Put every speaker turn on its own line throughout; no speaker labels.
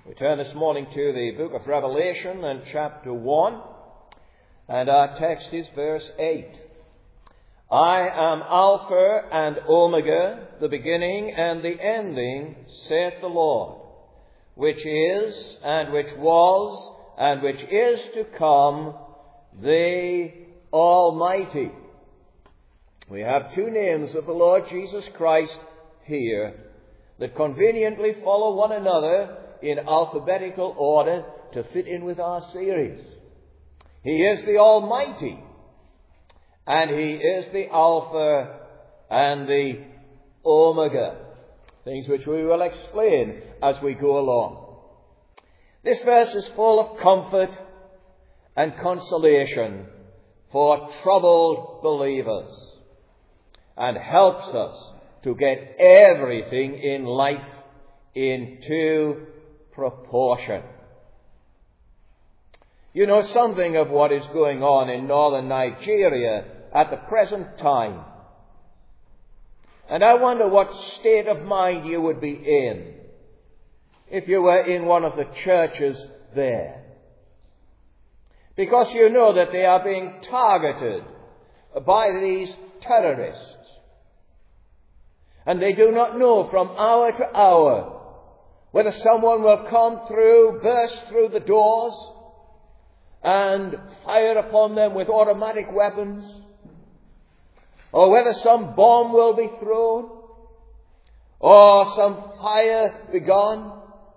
We turn this morning to the book of Revelation and chapter 1, and our text is verse 8. I am Alpha and Omega, the beginning and the ending, saith the Lord, which is, and which was, and which is to come, the Almighty. We have two names of the Lord Jesus Christ here that conveniently follow one another in alphabetical order to fit in with our series. He is the Almighty, and He is the Alpha and the Omega, things which we will explain as we go along. This verse is full of comfort and consolation for troubled believers and helps us to get everything in life into proportion. You know something of what is going on in northern Nigeria at the present time. And I wonder what state of mind you would be in if you were in one of the churches there. Because you know that they are being targeted by these terrorists. And they do not know from hour to hour whether someone will come through, burst through the doors, and fire upon them with automatic weapons, or whether some bomb will be thrown, or some fire begun,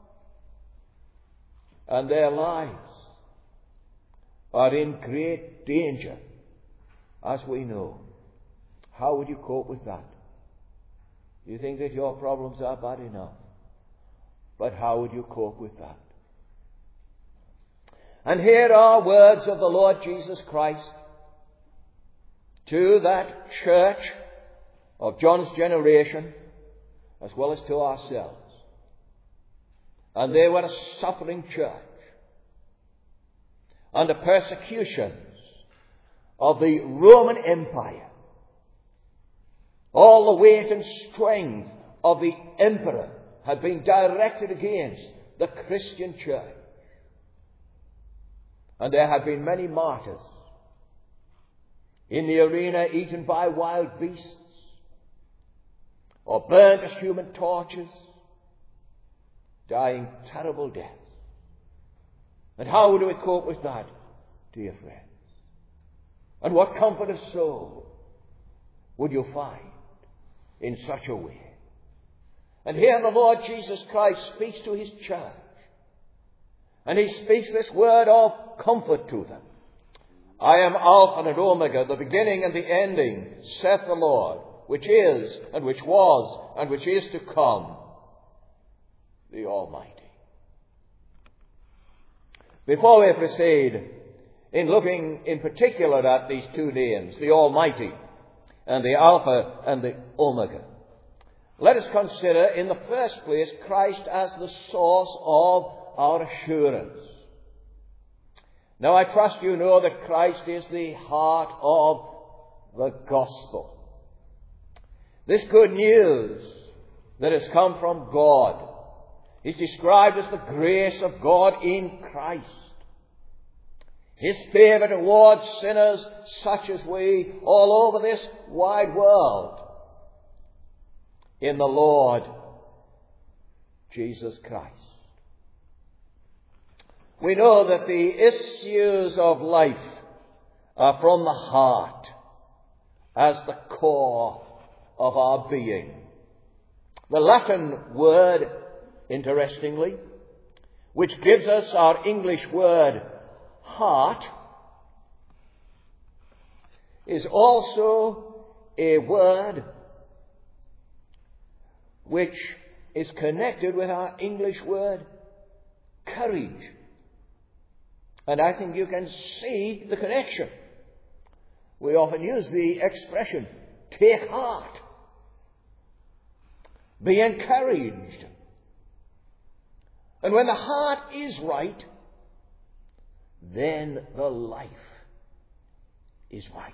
and their lives are in great danger, as we know. How would you cope with that? You think that your problems are bad enough, but how would you cope with that? And here are words of the Lord Jesus Christ to that church of John's generation, as well as to ourselves. And they were a suffering church under persecutions of the Roman Empire. All the weight and strength of the emperor had been directed against the Christian church. And there have been many martyrs in the arena, eaten by wild beasts, or burnt as human torches, dying terrible deaths. And how do we cope with that, dear friends? And what comfort of soul would you find in such a way? And here the Lord Jesus Christ speaks to His church. And He speaks this word of comfort to them. I am Alpha and Omega, the beginning and the ending, saith the Lord, which is, and which was, and which is to come, the Almighty. Before we proceed in looking in particular at these two names, the Almighty and the Alpha and the Omega, let us consider in the first place Christ as the source of our assurance. Now I trust you know that Christ is the heart of the gospel. This good news that has come from God is described as the grace of God in Christ. His favor towards sinners such as we all over this wide world in the Lord Jesus Christ. We know that the issues of life are from the heart as the core of our being. The Latin word, interestingly, which gives us our English word heart, is also a word which is connected with our English word courage. And I think you can see the connection. We often use the expression, take heart, be encouraged. And when the heart is right, then the life is right.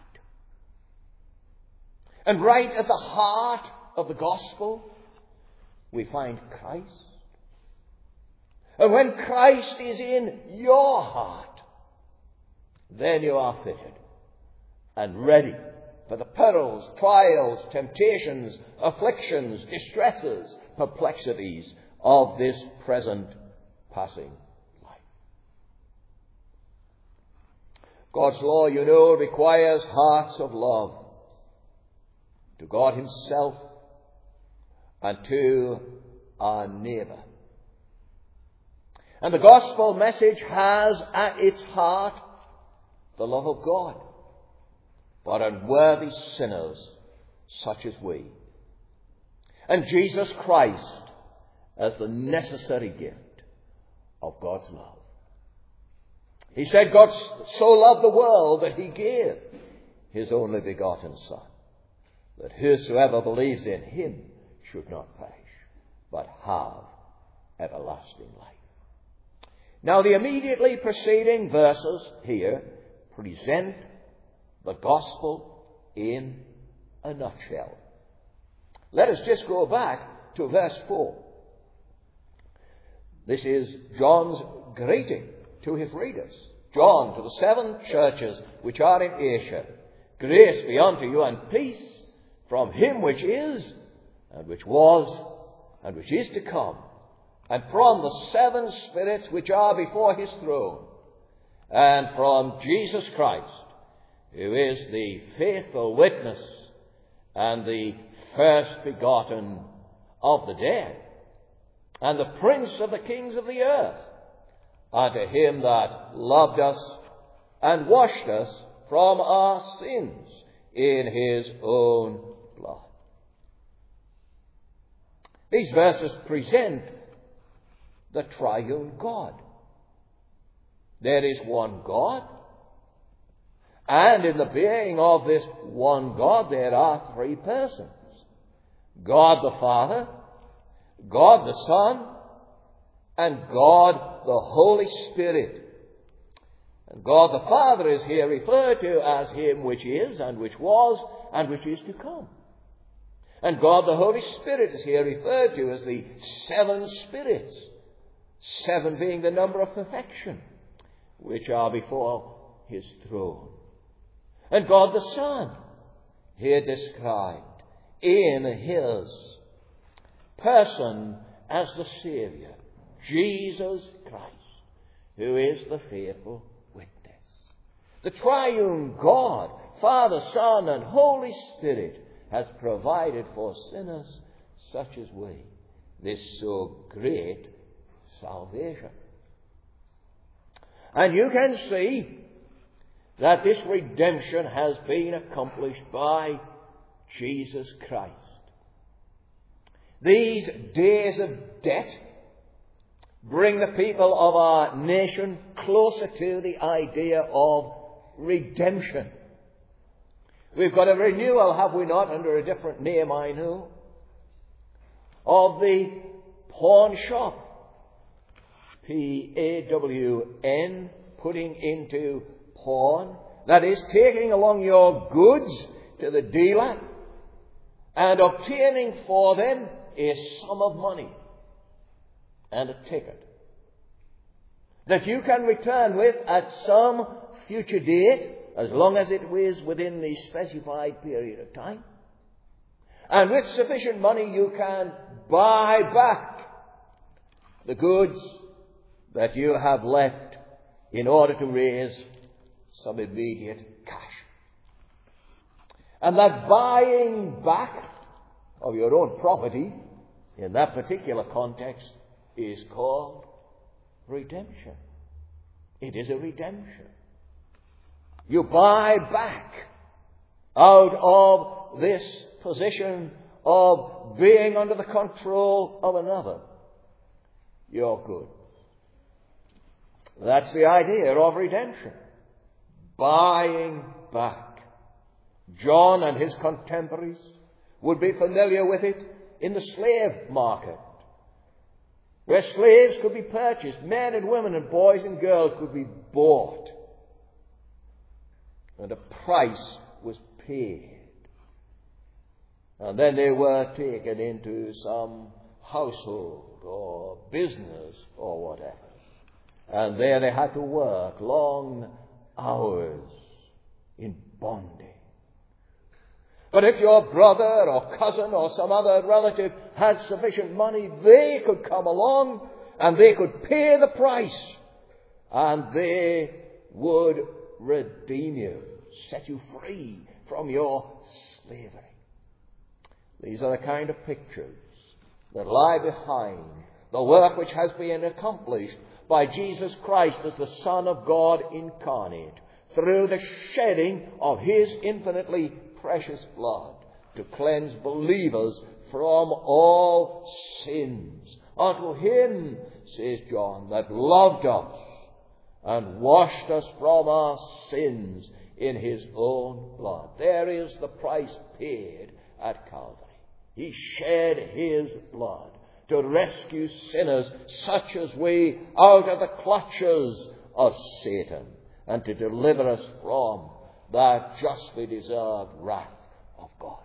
And right at the heart of the gospel, we find Christ. And when Christ is in your heart, then you are fitted and ready for the perils, trials, temptations, afflictions, distresses, perplexities of this present passing life. God's law, you know, requires hearts of love to God himself and to our neighbour. And the gospel message has at its heart the love of God for unworthy sinners such as we, and Jesus Christ as the necessary gift of God's love. He said God so loved the world that he gave his only begotten Son, that whosoever believes in him should not perish, but have everlasting life. Now, the immediately preceding verses here present the gospel in a nutshell. Let us just go back to verse 4. This is John's greeting to his readers. John, to the 7 churches which are in Asia, grace be unto you and peace from him which is, and which was, and which is to come, and from the 7 spirits which are before his throne, and from Jesus Christ, who is the faithful witness and the first begotten of the dead, and the prince of the kings of the earth, unto him that loved us and washed us from our sins in his own blood. These verses present the triune God. There is one God, and in the being of this one God there are 3 persons. God the Father, God the Son, and God the Holy Spirit. And God the Father is here referred to as him which is, and which was, and which is to come. And God the Holy Spirit is here referred to as the 7 spirits, 7 being the number of perfection, which are before his throne. And God the Son, here described in his person as the Saviour, Jesus Christ, who is the faithful witness. The triune God, Father, Son, and Holy Spirit, has provided for sinners such as we this so great salvation. And you can see that this redemption has been accomplished by Jesus Christ. These days of debt bring the people of our nation closer to the idea of redemption. We've got a renewal, have we not, under a different name, I know, of the pawn shop. P-A-W-N, putting into pawn. That is, taking along your goods to the dealer and obtaining for them a sum of money and a ticket that you can return with at some future date, as long as it is within the specified period of time. And with sufficient money you can buy back the goods that you have left in order to raise some immediate cash. And that buying back of your own property in that particular context is called redemption. It is a redemption. You buy back out of this position of being under the control of another your goods. That's the idea of redemption. Buying back. John and his contemporaries would be familiar with it in the slave market, where slaves could be purchased, men and women and boys and girls could be bought, and a price was paid. And then they were taken into some household or or business or whatever. And there they had to work long hours in bondage. But if your brother or cousin or some other relative had sufficient money, they could come along and they could pay the price, and they would redeem you, set you free from your slavery. These are the kind of pictures that lie behind the work which has been accomplished by Jesus Christ as the Son of God incarnate, through the shedding of his infinitely precious blood to cleanse believers from all sins. Unto him, says John, that loved us and washed us from our sins in his own blood. There is the price paid at Calvary. He shed his blood to rescue sinners such as we out of the clutches of Satan, and to deliver us from that justly deserved wrath of God.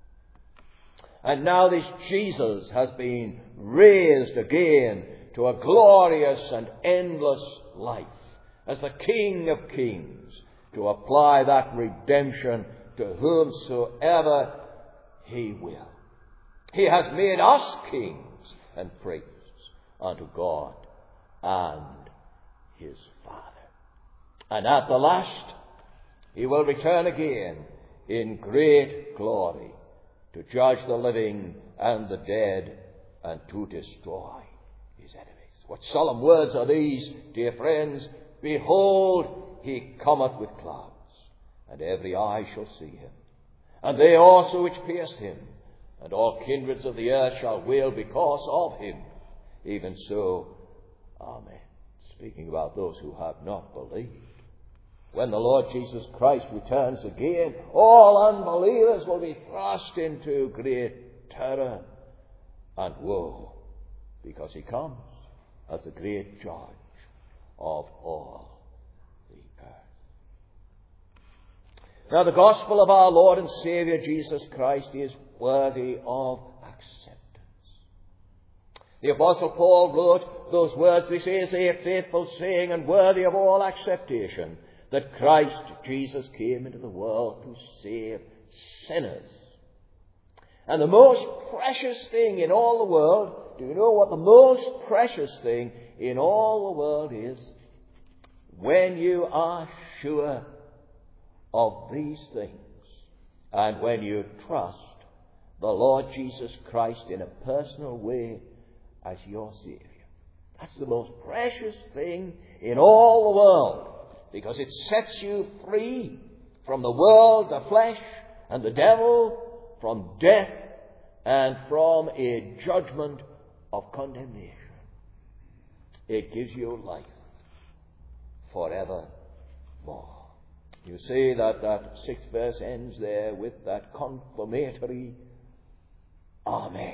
And now this Jesus has been raised again to a glorious and endless life as the King of Kings, to apply that redemption to whomsoever he will. He has made us kings and priests unto God and his Father. And at the last, he will return again in great glory to judge the living and the dead and to destroy his enemies. What solemn words are these, dear friends? Behold, he cometh with clouds, and every eye shall see him, and they also which pierced him, and all kindreds of the earth shall wail because of him. Even so, amen. Speaking about those who have not believed. When the Lord Jesus Christ returns again, all unbelievers will be thrust into great terror and woe, because he comes as the great judge of all the earth. Now, the gospel of our Lord and Saviour Jesus Christ is worthy of acceptance. The Apostle Paul wrote those words, "This is a faithful saying and worthy of all acceptation, that Christ Jesus came into the world to save sinners." And the most precious thing in all the world, do you know what the most precious thing in all the world is? When you are sure of these things, and when you trust the Lord Jesus Christ in a personal way as your Saviour. That's the most precious thing in all the world, because it sets you free from the world, the flesh, and the devil, from death, and from a judgment of condemnation. It gives you life forevermore. You see that 6th verse ends there with that confirmatory Amen.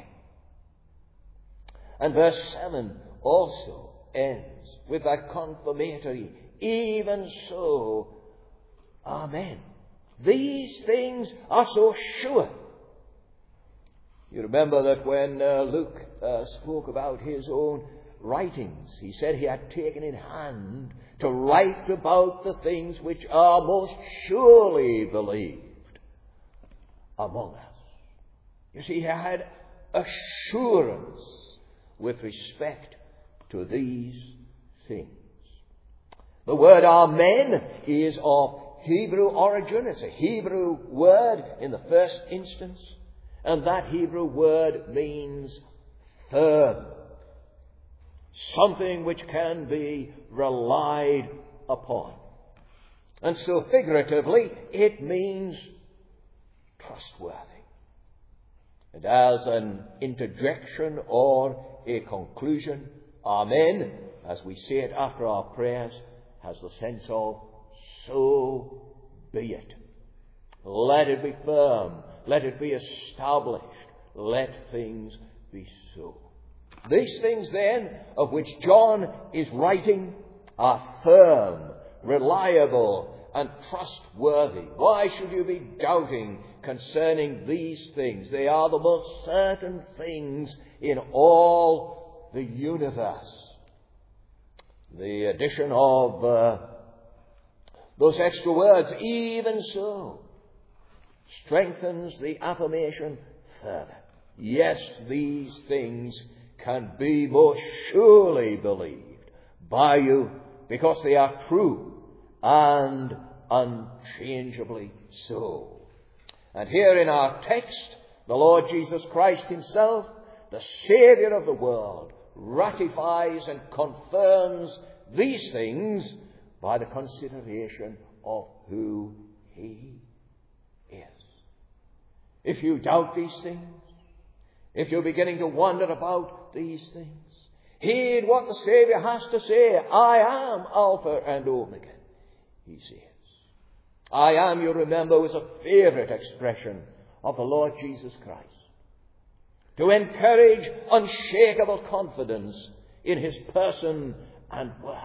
And verse 7 also ends with that confirmatory, even so, Amen. These things are so sure. You remember that when Luke spoke about his own writings, he said he had taken in hand to write about the things which are most surely believed among us. You see, he had assurance with respect to these things. The word Amen is of Hebrew origin. It's a Hebrew word in the first instance. And that Hebrew word means firm. Something which can be relied upon. And so figuratively, it means trustworthy. And as an interjection or a conclusion, Amen, as we say it after our prayers, has the sense of, so be it. Let it be firm. Let it be established. Let things be so. These things then, of which John is writing, are firm, reliable, and trustworthy. Why should you be doubting concerning these things? They are the most certain things in all the universe. The addition of those extra words, even so, strengthens the affirmation further. Yes, these things can be most surely believed by you because they are true and unchangeably so. And here in our text, the Lord Jesus Christ himself, the Saviour of the world, ratifies and confirms these things by the consideration of who he is. If you doubt these things, if you're beginning to wonder about these things, heed what the Saviour has to say. I am Alpha and Omega, he says. I am, you remember, was a favourite expression of the Lord Jesus Christ, to encourage unshakable confidence in his person and work.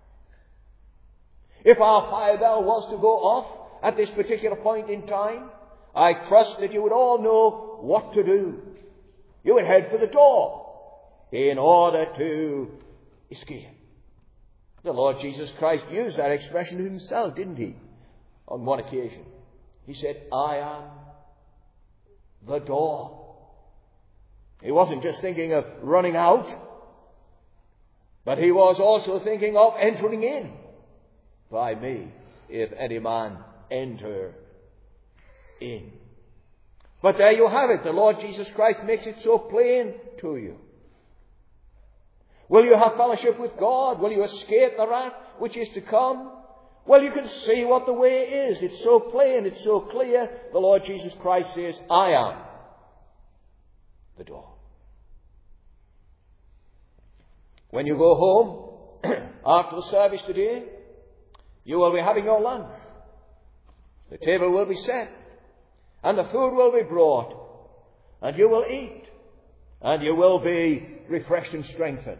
If our fire bell was to go off at this particular point in time, I trust that you would all know what to do. You would head for the door in order to escape. The Lord Jesus Christ used that expression himself, didn't he? On one occasion. He said, I am the door. He wasn't just thinking of running out, but he was also thinking of entering in. By me, if any man enter in. But there you have it. The Lord Jesus Christ makes it so plain to you. Will you have fellowship with God? Will you escape the wrath which is to come? Well, you can see what the way is. It's so plain, it's so clear. The Lord Jesus Christ says, I am the door. When you go home after the service today, you will be having your lunch. The table will be set, and the food will be brought, and you will eat, and you will be refreshed and strengthened.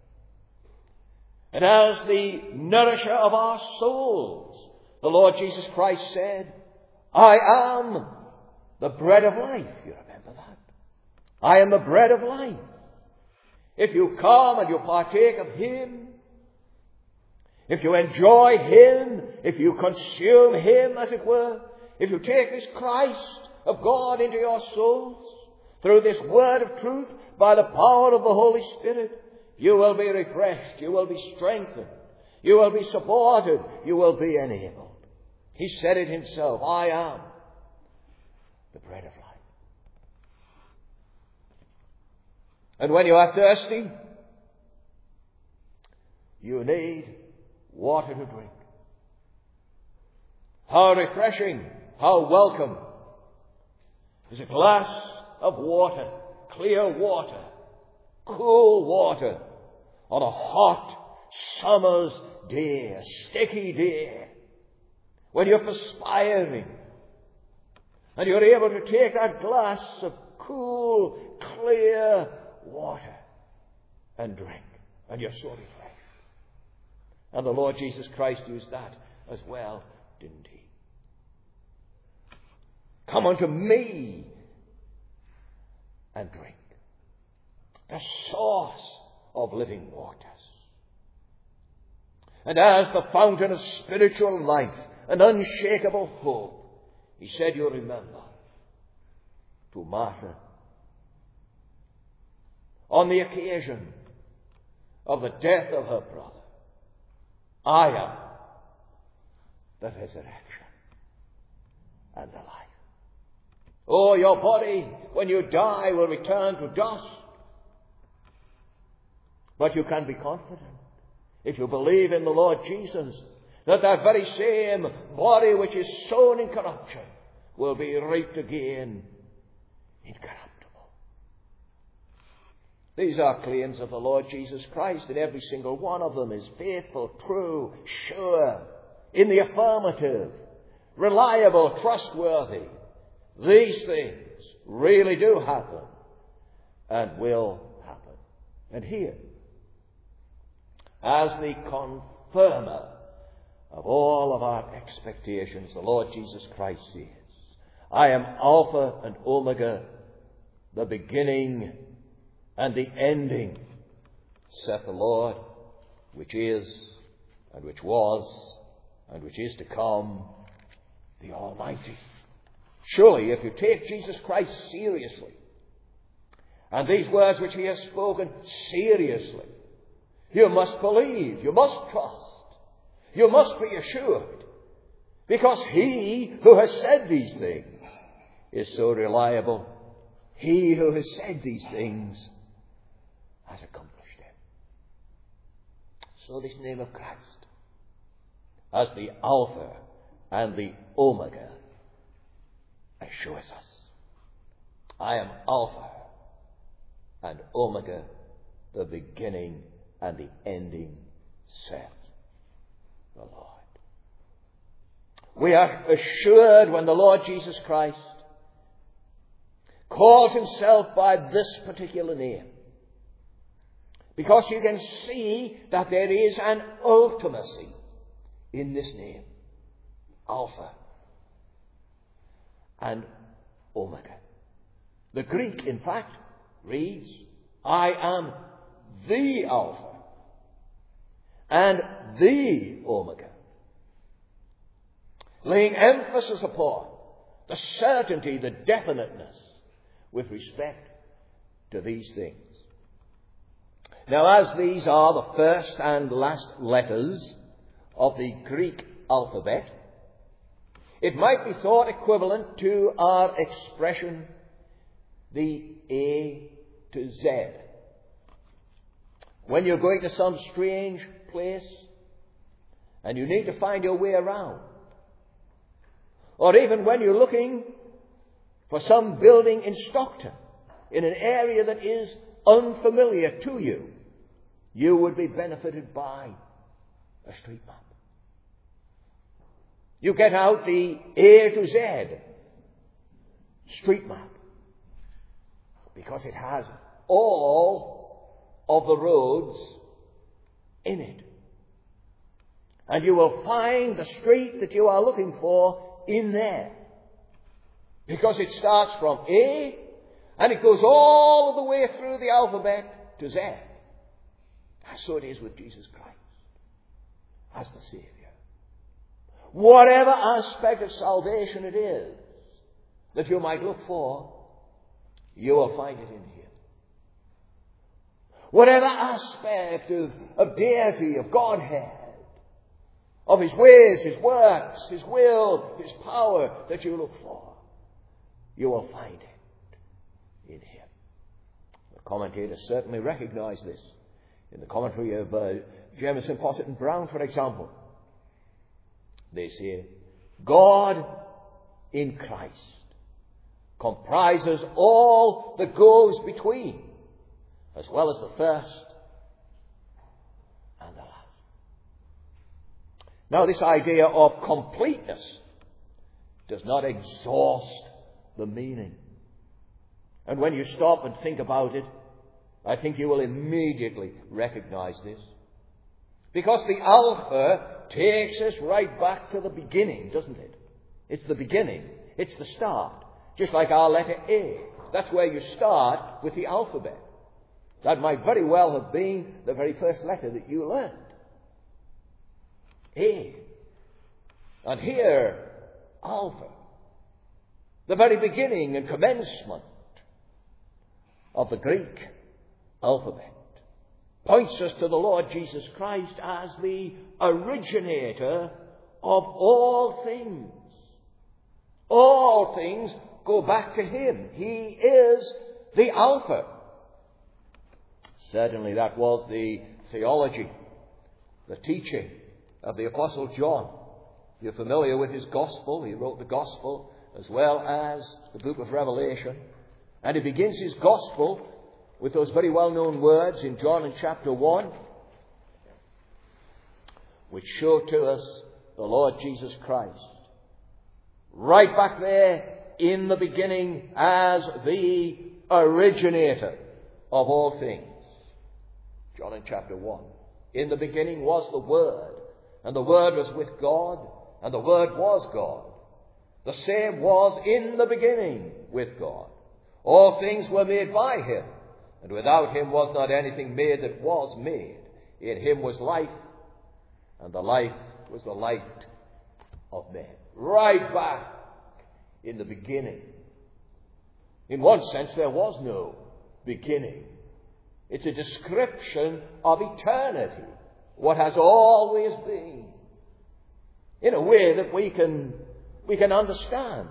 And as the nourisher of our souls, the Lord Jesus Christ said, I am the bread of life. You remember that? I am the bread of life. If you come and you partake of him, if you enjoy him, if you consume him, as it were, if you take this Christ of God into your souls, through this word of truth, by the power of the Holy Spirit, you will be refreshed, you will be strengthened, you will be supported, you will be enabled. He said it himself, I am the bread of life. And when you are thirsty, you need water to drink. How refreshing, how welcome is a glass of water, clear water, cool water, on a hot summer's day, a sticky day, when you're perspiring, and you're able to take that glass of cool, clear water and drink, and you're so refreshed. And the Lord Jesus Christ used that as well, didn't he? Come unto me and drink. The source of living waters. And as the fountain of spiritual life and unshakable hope, he said, you remember, to Martha, on the occasion of the death of her brother, I am the resurrection and the life. Oh, your body, when you die, will return to dust. But you can be confident, if you believe in the Lord Jesus, that that very same body which is sown in corruption will be reaped again incorruptible. These are claims of the Lord Jesus Christ, and every single one of them is faithful, true, sure, in the affirmative, reliable, trustworthy. These things really do happen and will happen. And here, as the confirmer of all of our expectations, the Lord Jesus Christ says, I am Alpha and Omega, the beginning and the ending, saith the Lord, which is, and which was, and which is to come, the Almighty. Surely, if you take Jesus Christ seriously, and these words which he has spoken seriously, you must believe, you must trust, you must be assured, because he who has said these things is so reliable. He who has said these things has accomplished them. So this name of Christ, as the Alpha and the Omega, assures us, I am Alpha and Omega, the beginning and the ending, saith the Lord. We are assured when the Lord Jesus Christ calls himself by this particular name, because you can see that there is an ultimacy in this name, Alpha and Omega. The Greek, in fact, reads, I am the Alpha and the Omega, laying emphasis upon the certainty, the definiteness with respect to these things. Now, as these are the first and last letters of the Greek alphabet, it might be thought equivalent to our expression, the A to Z. When you're going to some strange place and you need to find your way around, or even when you're looking for some building in Stockton, in an area that is unfamiliar to you, you would be benefited by a street map. You get out the A to Z street map, because it has all of the roads in it. And you will find the street that you are looking for in there, because it starts from A and it goes all the way through the alphabet to Z. So it is with Jesus Christ as the Savior. Whatever aspect of salvation it is that you might look for, you will find it in Him. Whatever aspect of deity, of Godhead, of His ways, His works, His will, His power that you look for, you will find it in Him. The commentators certainly recognize this. In the commentary of Jameson, Posset and Brown, for example, they say, God in Christ comprises all that goes between, as well as the first and the last. Now, this idea of completeness does not exhaust the meaning. And when you stop and think about it, I think you will immediately recognize this. Because the Alpha takes us right back to the beginning, doesn't it? It's the beginning. It's the start. Just like our letter A. That's where you start with the alphabet. That might very well have been the very first letter that you learned. A. And here, Alpha. The very beginning and commencement of the Greek alphabet points us to the Lord Jesus Christ as the originator of all things. All things go back to Him. He is the Alpha. Certainly that was the theology, the teaching of the Apostle John. You're familiar with his Gospel. He wrote the Gospel as well as the book of Revelation. And he begins his Gospel with those very well-known words in John in chapter 1, which show to us the Lord Jesus Christ, right back there in the beginning as the originator of all things. John in chapter 1. In the beginning was the Word, and the Word was with God, and the Word was God. The same was in the beginning with God. All things were made by Him, And without him was not anything made that was made. In him was life, and the life was the light of men. Right back in the beginning. In one sense, there was no beginning. It's a description of eternity, what has always been, in a way that we can understand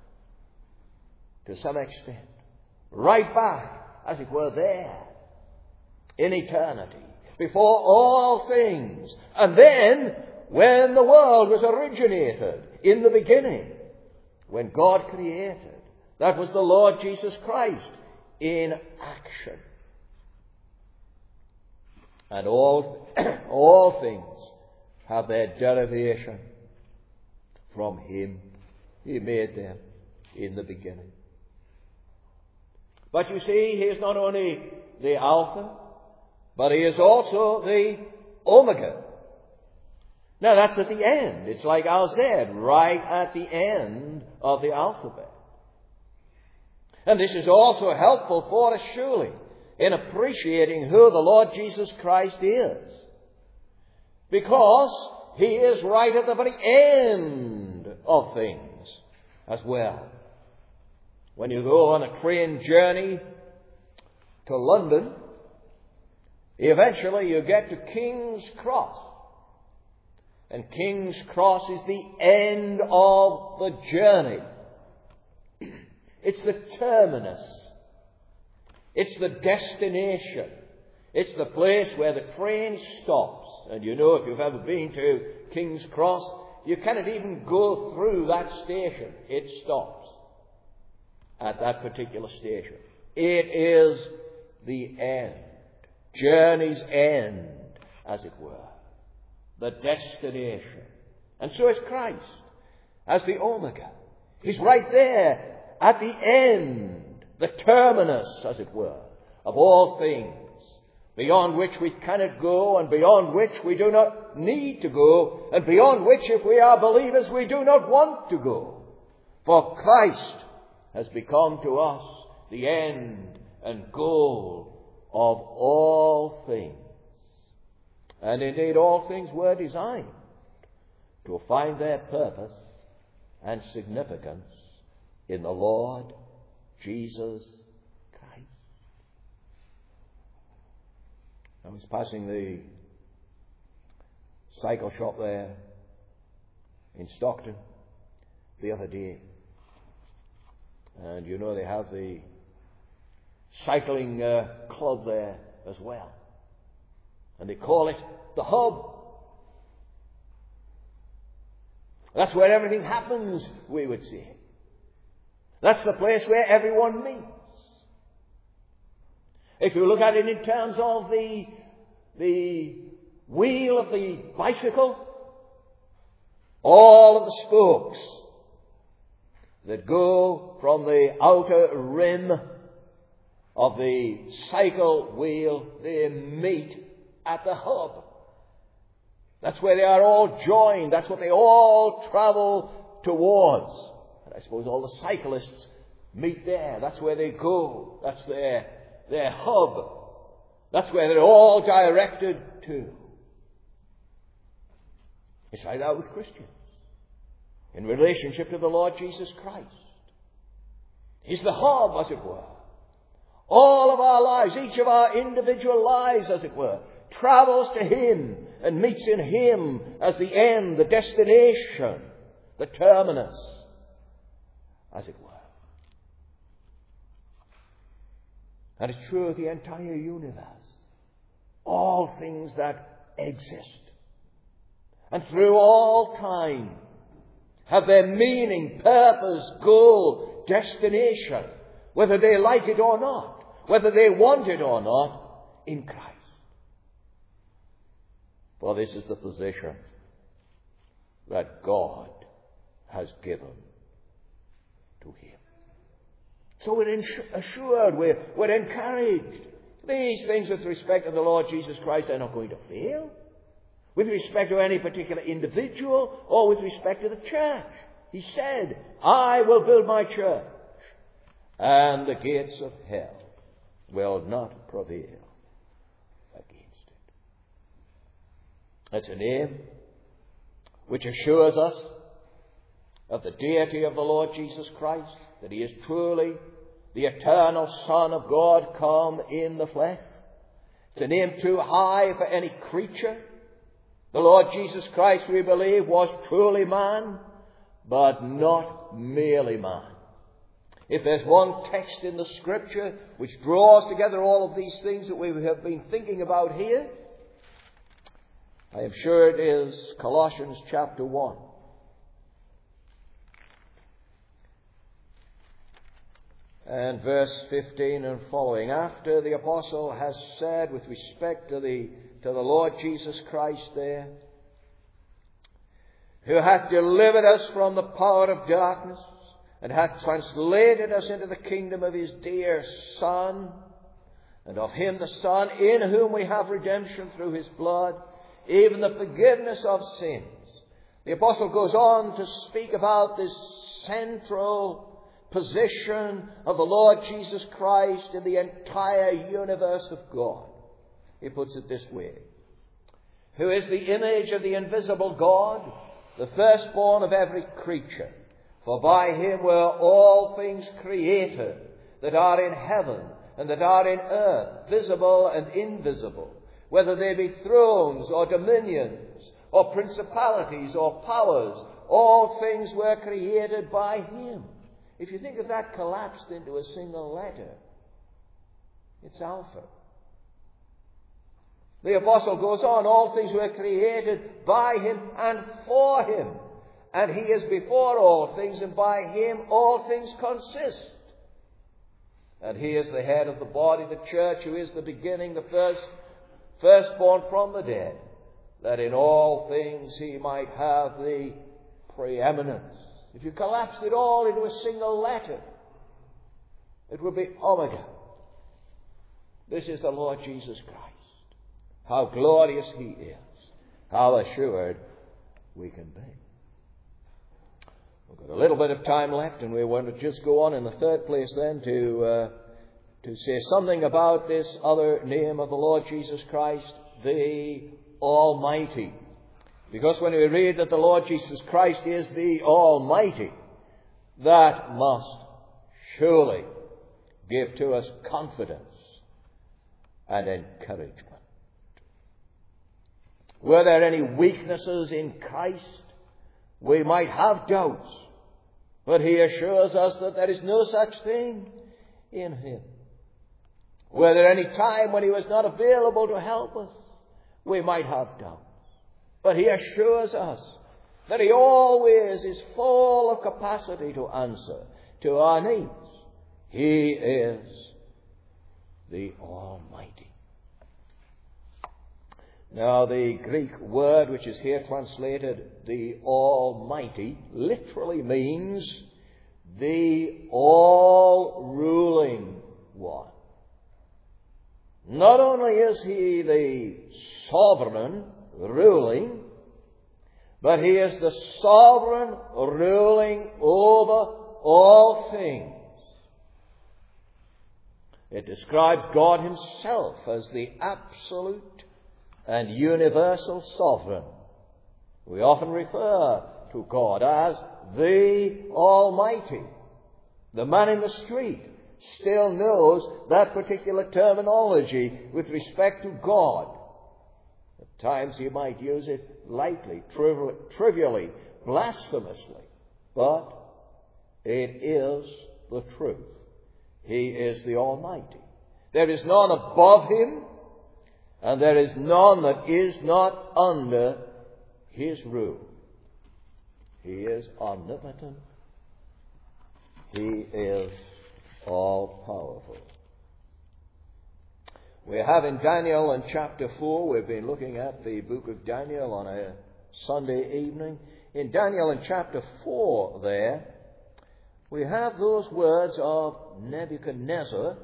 to some extent. Right back, as it were, there, in eternity, before all things. And then, when the world was originated, in the beginning, when God created, that was the Lord Jesus Christ in action. And all things have their derivation from him. He made them in the beginning. But you see, he is not only the Alpha, but he is also the Omega. Now that's at the end. It's like Al said, right at the end of the alphabet. And this is also helpful for us, surely, in appreciating who the Lord Jesus Christ is. Because he is right at the very end of things as well. When you go on a train journey to London, eventually you get to King's Cross. And King's Cross is the end of the journey. It's the terminus. It's the destination. It's the place where the train stops. And you know, if you've ever been to King's Cross, you cannot even go through that station. It stops at that particular station. It is the end. Journey's end, as it were. The destination. And so is Christ, as the Omega. He's right there at the end, the terminus, as it were, of all things, beyond which we cannot go, and beyond which we do not need to go, and beyond which, if we are believers, we do not want to go. For Christ has become to us the end and goal of all things. And indeed, all things were designed to find their purpose and significance in the Lord Jesus Christ. I was passing the cycle shop there in Stockton the other day. And you know, they have the cycling club there as well. And they call it the Hub. That's where everything happens, we would say. That's the place where everyone meets. If you look at it in terms of the wheel of the bicycle, all of the spokes that go from the outer rim of the cycle wheel, they meet at the hub. That's where they are all joined. That's what they all travel towards. And I suppose all the cyclists meet there. That's where they go. That's their hub. That's where they're all directed to. It's like that with Christians in relationship to the Lord Jesus Christ. He's the hub, as it were. All of our lives, each of our individual lives, as it were, travels to him and meets in him as the end, the destination, the terminus, as it were. And it's true of the entire universe. All things that exist. And through all time have their meaning, purpose, goal, destination, whether they like it or not, whether they want it or not, in Christ. For this is the position that God has given to him. So we're assured, we're encouraged. These things with respect to the Lord Jesus Christ are not going to fail. With respect to any particular individual or with respect to the church. He said, I will build my church, and the gates of hell will not prevail against it. It's a name which assures us of the deity of the Lord Jesus Christ, that he is truly the eternal Son of God come in the flesh. It's a name too high for any creature. The Lord Jesus Christ, we believe, was truly man, but not merely man. If there's one text in the Scripture which draws together all of these things that we have been thinking about here, I am sure it is Colossians chapter 1. And verse 15 and following. After the apostle has said with respect to the Lord Jesus Christ there, who hath delivered us from the power of darkness, and hath translated us into the kingdom of his dear Son, and of him the Son, in whom we have redemption through his blood, even the forgiveness of sins. The apostle goes on to speak about this central position of the Lord Jesus Christ in the entire universe of God. He puts it this way: who is the image of the invisible God, the firstborn of every creature. For by him were all things created, that are in heaven and that are in earth, visible and invisible, whether they be thrones or dominions or principalities or powers. All things were created by him. If you think of that collapsed into a single letter, it's Alpha. The apostle goes on, all things were created by him and for him. And he is before all things, and by him all things consist. And he is the head of the body, the church, who is the beginning, the firstborn from the dead, that in all things he might have the preeminence. If you collapsed it all into a single letter, it would be Omega. This is the Lord Jesus Christ. How glorious he is. How assured we can be. We've got a little bit of time left, and we want to just go on in the third place then to say something about this other name of the Lord Jesus Christ, the Almighty. Because when we read that the Lord Jesus Christ is the Almighty, that must surely give to us confidence and encouragement. Were there any weaknesses in Christ? We might have doubts, but he assures us that there is no such thing in him. Were there any time when he was not available to help us? We might have doubts. But he assures us that he always is full of capacity to answer to our needs. He is the Almighty. Now, the Greek word which is here translated the Almighty literally means the all-ruling one. Not only is he the sovereign ruling, but he is the sovereign ruling over all things. It describes God himself as the absolute and universal sovereign. We often refer to God as the Almighty. The man in the street still knows that particular terminology with respect to God. At times he might use it lightly, trivially, blasphemously, but it is the truth. He is the Almighty. There is none above him, and there is none that is not under his rule. He is omnipotent. He is all-powerful. We have in Daniel in chapter 4, we've been looking at the book of Daniel on a Sunday evening. In Daniel in chapter 4 there, we have those words of Nebuchadnezzar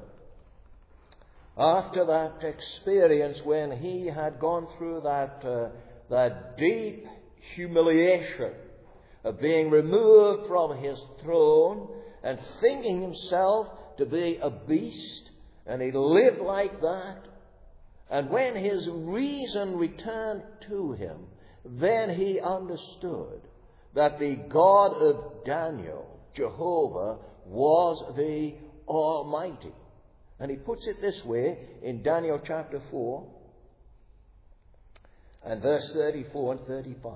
after that experience when he had gone through that deep humiliation of being removed from his throne and thinking himself to be a beast And he lived like that. And when his reason returned to him, then he understood that the God of Daniel, Jehovah, was the Almighty. And he puts it this way in Daniel chapter 4 and verse 34 and 35.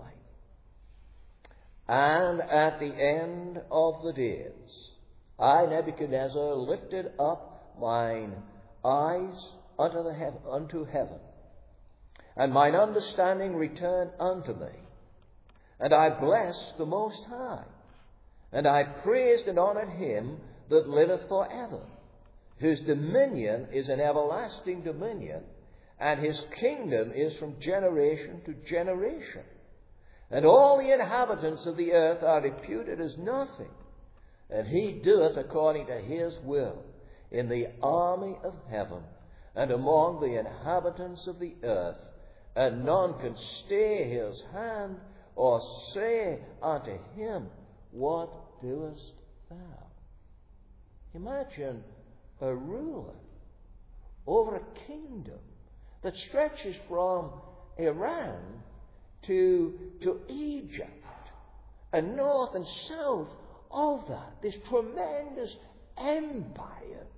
And at the end of the days, I, Nebuchadnezzar, lifted up mine eyes unto heaven, and mine understanding returned unto me. And I blessed the Most High, and I praised and honoured him that liveth for ever, whose dominion is an everlasting dominion, and his kingdom is from generation to generation. And all the inhabitants of the earth are reputed as nothing, and he doeth according to his will in the army of heaven and among the inhabitants of the earth, and none can stay his hand or say unto him, What doest thou? Imagine a ruler over a kingdom that stretches from Iran to Egypt, and north and south of that, this tremendous empire.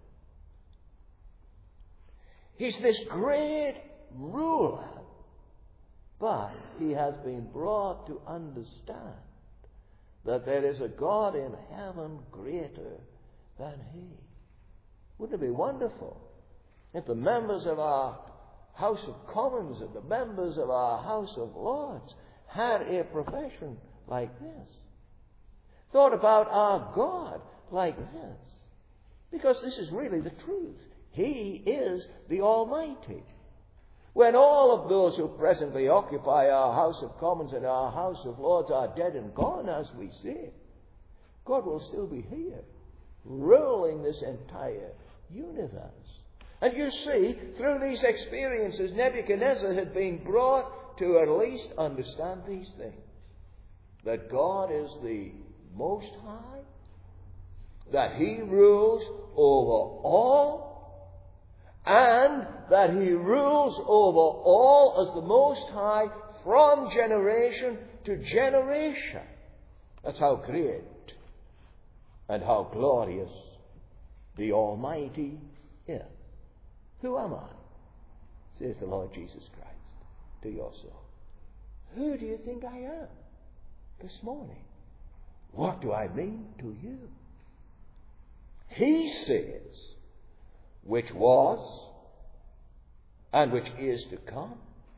He's this great ruler, but he has been brought to understand that there is a God in heaven greater than he. Wouldn't it be wonderful if the members of our House of Commons and the members of our House of Lords had a profession like this? Thought about our God like this? Because this is really the truth. He is the Almighty. When all of those who presently occupy our House of Commons and our House of Lords are dead and gone, as we say, God will still be here, ruling this entire universe. And you see, through these experiences, Nebuchadnezzar had been brought to at least understand these things. That God is the Most High, that he rules over all, and that he rules over all as the Most High from generation to generation. That's how great and how glorious the Almighty is. Who am I? Says the Lord Jesus Christ to your soul. Who do you think I am this morning? What do I mean to you? He says, which was and which is to come,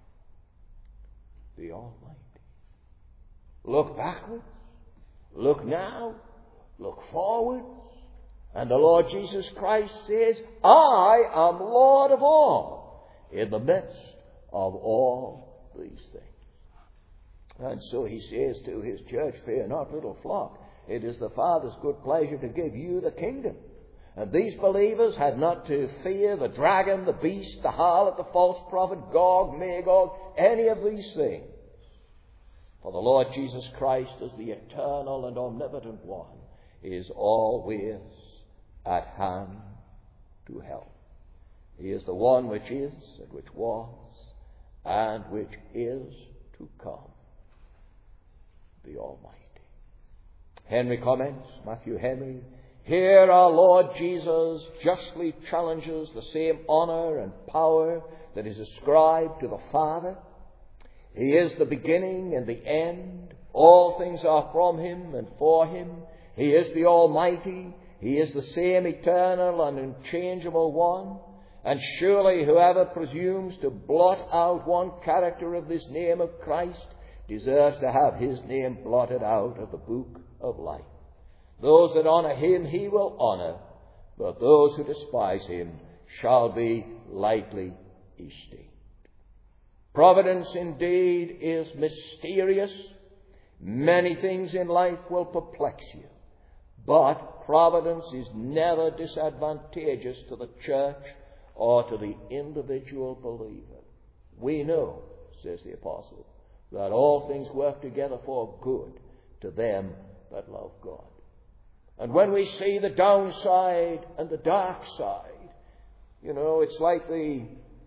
the Almighty. Look backwards, look now, look forwards, and the Lord Jesus Christ says, I am Lord of all, in the midst of all these things. And so he says to his church, Fear not, little flock. It is the Father's good pleasure to give you the kingdom. And these believers had not to fear the dragon, the beast, the harlot, the false prophet, Gog, Magog, any of these things. For the Lord Jesus Christ, as the eternal and omnipotent one, is always at hand to help. He is the one which is, and which was, and which is to come, the Almighty. Henry comments, Matthew Henry, here our Lord Jesus justly challenges the same honor and power that is ascribed to the Father. He is the beginning and the end. All things are from him and for him. He is the Almighty. He is the same eternal and unchangeable one. And surely whoever presumes to blot out one character of this name of Christ deserves to have his name blotted out of the book of life. Those that honour him he will honour, but those who despise him shall be lightly esteemed. Providence indeed is mysterious. Many things in life will perplex you, but providence is never disadvantageous to the church or to the individual believer. We know, says the apostle, that all things work together for good to them that love God. And when we see the downside and the dark side, You know, it's like the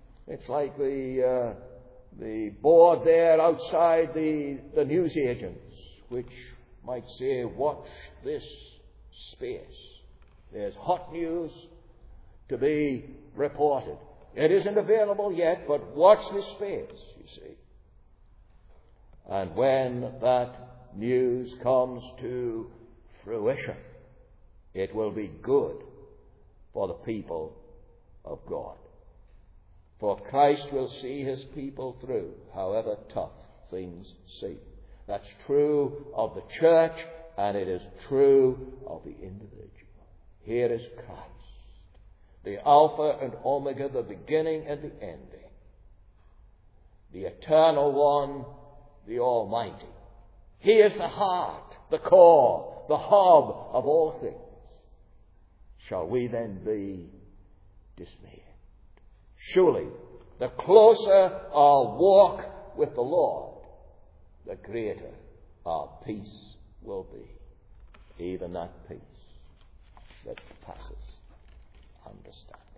board there outside the newsagents, which might say, watch this space. There's hot news to be reported. It isn't available yet, but watch this space, you see. And when that news comes to fruition, it will be good for the people of God. For Christ will see his people through, however tough things seem. That's true of the church, and it is true of the individual. Here is Christ, the Alpha and Omega, the beginning and the ending, the Eternal One, the Almighty. He is the heart, the core, the hub of all things. Shall we then be dismayed? Surely, the closer our walk with the Lord, the greater our peace will be, even that peace that passes understanding.